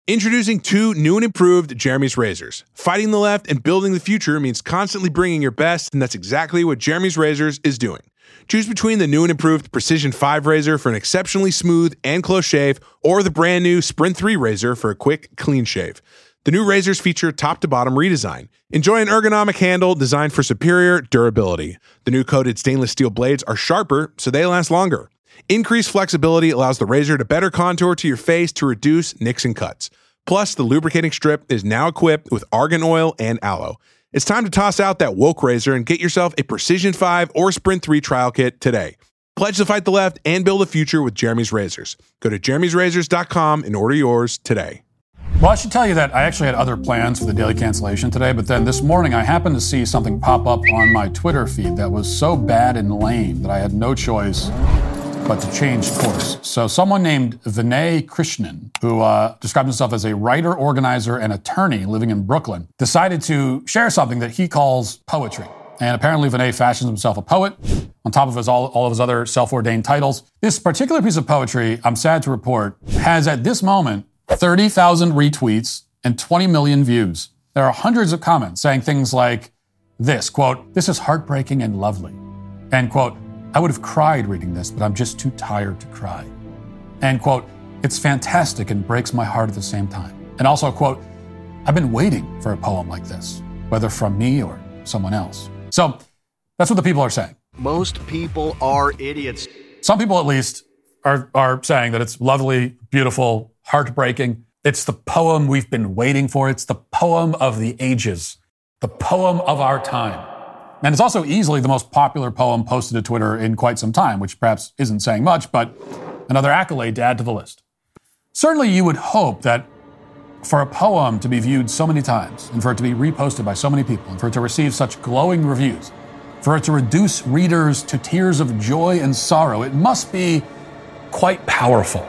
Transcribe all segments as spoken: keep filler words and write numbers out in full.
Introducing two new and improved Jeremy's razors. Fighting the left and building the future means constantly bringing your best, and that's exactly what Jeremy's Razors is doing. Choose between the new and improved Precision five razor for an exceptionally smooth and close shave, or the brand new Sprint three razor for a quick, clean shave. The new razors feature top-to-bottom redesign. Enjoy an ergonomic handle designed for superior durability. The new coated stainless steel blades are sharper, so they last longer. Increased flexibility allows the razor to better contour to your face to reduce nicks and cuts. Plus, the lubricating strip is now equipped with argan oil and aloe. It's time to toss out that woke razor and get yourself a Precision five or Sprint three trial kit today. Pledge to fight the left and build a future with Jeremy's Razors. Go to jeremy's razors dot com and order yours today. Well, I should tell you that I actually had other plans for the daily cancellation today, but then this morning I happened to see something pop up on my Twitter feed that was so bad and lame that I had no choice but to change course. So someone named Vinay Krishnan, who uh, described himself as a writer, organizer, and attorney living in Brooklyn, decided to share something that he calls poetry. And apparently Vinay fashions himself a poet on top of his all, all of his other self-ordained titles. This particular piece of poetry, I'm sad to report, has at this moment thirty thousand retweets and twenty million views. There are hundreds of comments saying things like this, quote, "This is heartbreaking and lovely," and quote, "I would have cried reading this, but I'm just too tired to cry," and quote, "It's fantastic and breaks my heart at the same time," and also quote, "I've been waiting for a poem like this, whether from me or someone else." So that's what the people are saying. Most people are idiots. Some people at least are, are saying that it's lovely, beautiful, heartbreaking. It's the poem we've been waiting for. It's the poem of the ages, the poem of our time. And it's also easily the most popular poem posted to Twitter in quite some time, which perhaps isn't saying much, but another accolade to add to the list. Certainly you would hope that for a poem to be viewed so many times, and for it to be reposted by so many people, and for it to receive such glowing reviews, for it to reduce readers to tears of joy and sorrow, it must be quite powerful.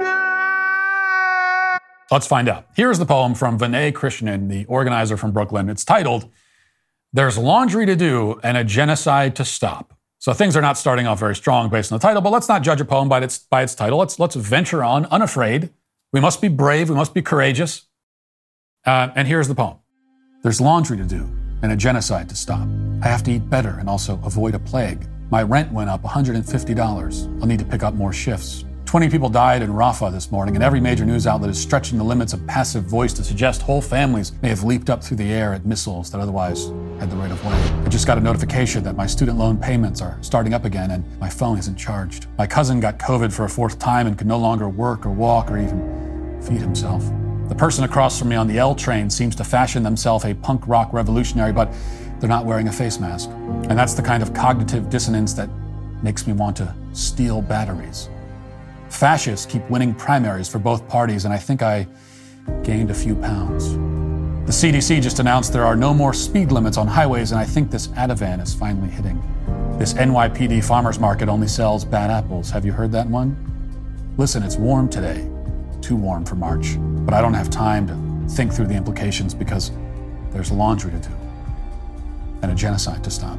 Let's find out. Here's the poem from Vinay Krishnan, the organizer from Brooklyn. It's titled, "There's Laundry to Do and a Genocide to Stop." So things are not starting off very strong based on the title, but let's not judge a poem by its, by its title. Let's, let's venture on unafraid. We must be brave. We must be courageous. Uh, and here's the poem. "There's laundry to do and a genocide to stop. I have to eat better and also avoid a plague. My rent went up one hundred fifty dollars. I'll need to pick up more shifts. twenty people died in Rafah this morning, and every major news outlet is stretching the limits of passive voice to suggest whole families may have leaped up through the air at missiles that otherwise had the right of way. I just got a notification that my student loan payments are starting up again, and my phone isn't charged. My cousin got COVID for a fourth time and could no longer work or walk or even feed himself. The person across from me on the L train seems to fashion themselves a punk rock revolutionary, but they're not wearing a face mask. And that's the kind of cognitive dissonance that makes me want to steal batteries. Fascists keep winning primaries for both parties, and I think I gained a few pounds. The C D C just announced there are no more speed limits on highways, and I think this Ativan is finally hitting. This N Y P D farmers market only sells bad apples. Have you heard that one? Listen, it's warm today. Too warm for March. But I don't have time to think through the implications because there's laundry to do and a genocide to stop.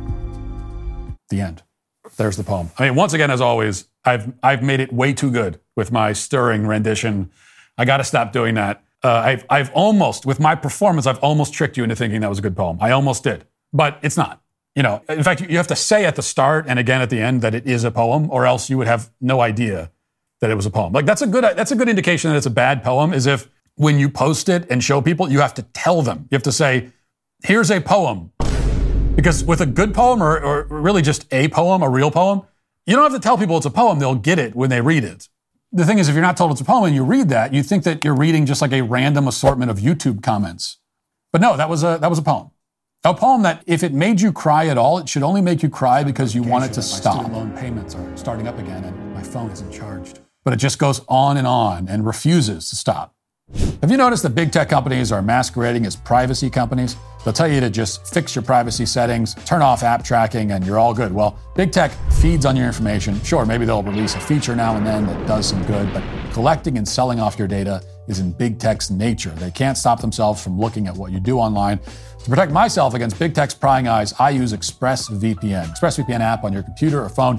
The end. There's the poem. I mean, once again, as always, I've I've made it way too good with my stirring rendition. I got to stop doing that. Uh, I've I've almost, with my performance, I've almost tricked you into thinking that was a good poem. I almost did, but it's not. You know, in fact, you have to say at the start and again at the end that it is a poem, or else you would have no idea that it was a poem. Like that's a good that's a good indication that it's a bad poem. Is if when you post it and show people, you have to tell them. You have to say, "Here's a poem." Because with a good poem, or, or really just a poem, a real poem, you don't have to tell people it's a poem. They'll get it when they read it. The thing is, if you're not told it's a poem and you read that, you think that you're reading just like a random assortment of YouTube comments. But no, that was a that was a poem. A poem that, if it made you cry at all, it should only make you cry because you want it to stop. My student loan payments are starting up again, and my phone isn't charged. But it just goes on and on and refuses to stop. Have you noticed that big tech companies are masquerading as privacy companies? They'll tell you to just fix your privacy settings, turn off app tracking, and you're all good. Well, big tech feeds on your information. Sure, maybe they'll release a feature now and then that does some good, but collecting and selling off your data is in big tech's nature. They can't stop themselves from looking at what you do online. To protect myself against big tech's prying eyes, I use ExpressVPN. ExpressVPN app on your computer or phone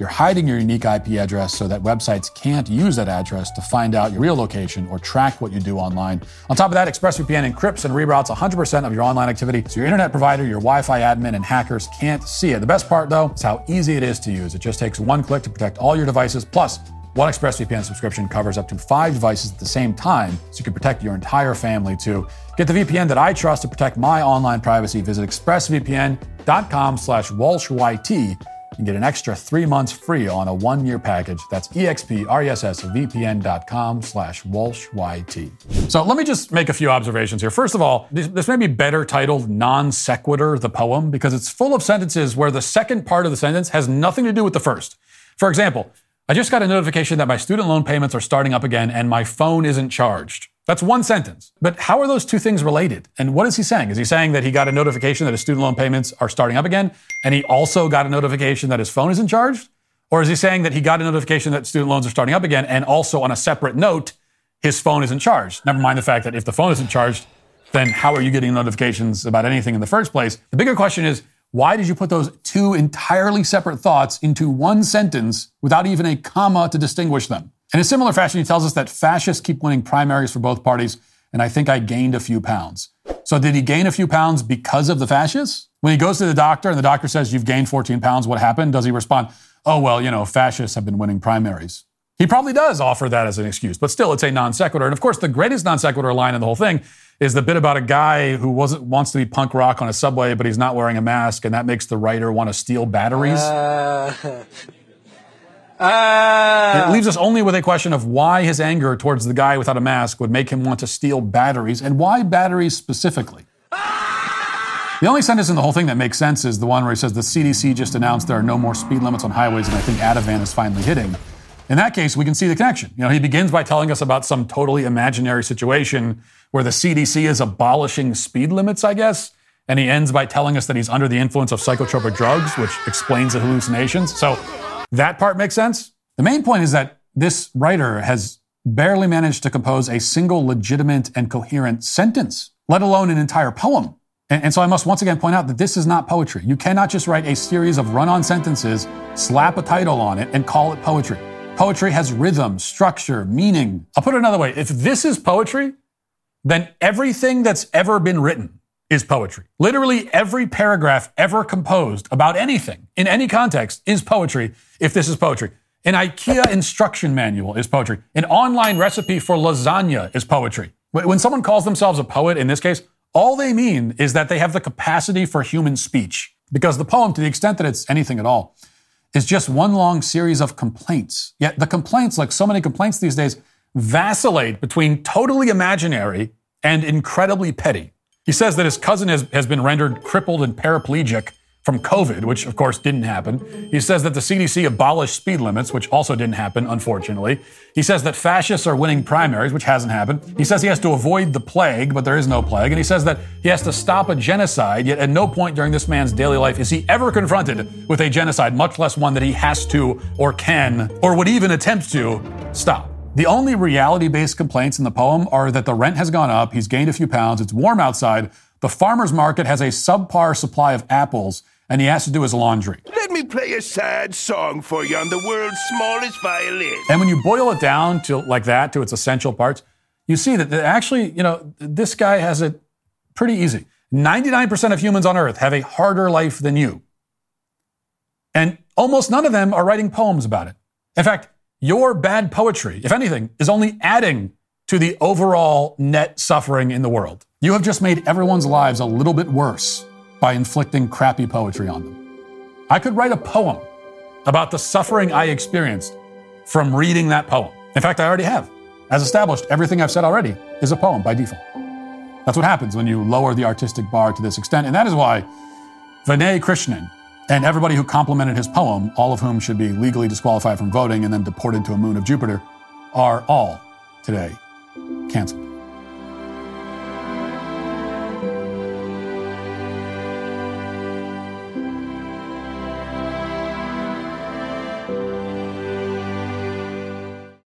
You're hiding your unique I P address so that websites can't use that address to find out your real location or track what you do online. On top of that, ExpressVPN encrypts and reroutes one hundred percent of your online activity, so your internet provider, your Wi-Fi admin, and hackers can't see it. The best part, though, is how easy it is to use. It just takes one click to protect all your devices. Plus, one ExpressVPN subscription covers up to five devices at the same time, so you can protect your entire family, too. Get the V P N that I trust to protect my online privacy. Visit expressvpn.com slash walshyt and get an extra three months free on a one-year package. That's expressvpn.com slash walshyt. So let me just make a few observations here. First of all, this, this may be better titled Non Sequitur, the poem, because it's full of sentences where the second part of the sentence has nothing to do with the first. For example, I just got a notification that my student loan payments are starting up again and my phone isn't charged. That's one sentence. But how are those two things related? And what is he saying? Is he saying that he got a notification that his student loan payments are starting up again and he also got a notification that his phone isn't charged? Or is he saying that he got a notification that student loans are starting up again and also on a separate note, his phone isn't charged? Never mind the fact that if the phone isn't charged, then how are you getting notifications about anything in the first place? The bigger question is, why did you put those two entirely separate thoughts into one sentence without even a comma to distinguish them? In a similar fashion, he tells us that fascists keep winning primaries for both parties, and I think I gained a few pounds. So did he gain a few pounds because of the fascists? When he goes to the doctor and the doctor says, you've gained fourteen pounds, what happened? Does he respond, oh, well, you know, fascists have been winning primaries? He probably does offer that as an excuse, but still, it's a non sequitur. And of course, the greatest non sequitur line in the whole thing is the bit about a guy who wasn't wants to be punk rock on a subway, but he's not wearing a mask, and that makes the writer want to steal batteries. Uh, uh, it leaves us only with a question of why his anger towards the guy without a mask would make him want to steal batteries, and why batteries specifically. The only sentence in the whole thing that makes sense is the one where he says the C D C just announced there are no more speed limits on highways, and I think Ativan is finally hitting. In that case, we can see the connection. You know, he begins by telling us about some totally imaginary situation where the C D C is abolishing speed limits, I guess, and he ends by telling us that he's under the influence of psychotropic drugs, which explains the hallucinations. So that part makes sense. The main point is that this writer has barely managed to compose a single legitimate and coherent sentence, let alone an entire poem. And, and so I must once again point out that this is not poetry. You cannot just write a series of run-on sentences, slap a title on it, and call it poetry. Poetry has rhythm, structure, meaning. I'll put it another way. If this is poetry, then everything that's ever been written is poetry. Literally every paragraph ever composed about anything in any context is poetry if this is poetry. An IKEA instruction manual is poetry. An online recipe for lasagna is poetry. When someone calls themselves a poet, in this case, all they mean is that they have the capacity for human speech. Because the poem, to the extent that it's anything at all, is just one long series of complaints. Yet the complaints, like so many complaints these days, vacillate between totally imaginary and incredibly petty. He says that his cousin has, has been rendered crippled and paraplegic from COVID, which of course didn't happen. He says that the C D C abolished speed limits, which also didn't happen, unfortunately. He says that fascists are winning primaries, which hasn't happened. He says he has to avoid the plague, but there is no plague. And he says that he has to stop a genocide, yet at no point during this man's daily life is he ever confronted with a genocide, much less one that he has to or can or would even attempt to stop. The only reality-based complaints in the poem are that the rent has gone up, he's gained a few pounds, it's warm outside, the farmer's market has a subpar supply of apples, and he has to do his laundry. Let me play a sad song for you on the world's smallest violin. And when you boil it down to like that, to its essential parts, you see that actually, you know, this guy has it pretty easy. ninety-nine percent of humans on Earth have a harder life than you. And almost none of them are writing poems about it. In fact, your bad poetry, if anything, is only adding to the overall net suffering in the world. You have just made everyone's lives a little bit worse by inflicting crappy poetry on them. I could write a poem about the suffering I experienced from reading that poem. In fact, I already have. As established, everything I've said already is a poem by default. That's what happens when you lower the artistic bar to this extent, and that is why Vinay Krishnan and everybody who complimented his poem, all of whom should be legally disqualified from voting and then deported to a moon of Jupiter, are all today canceled.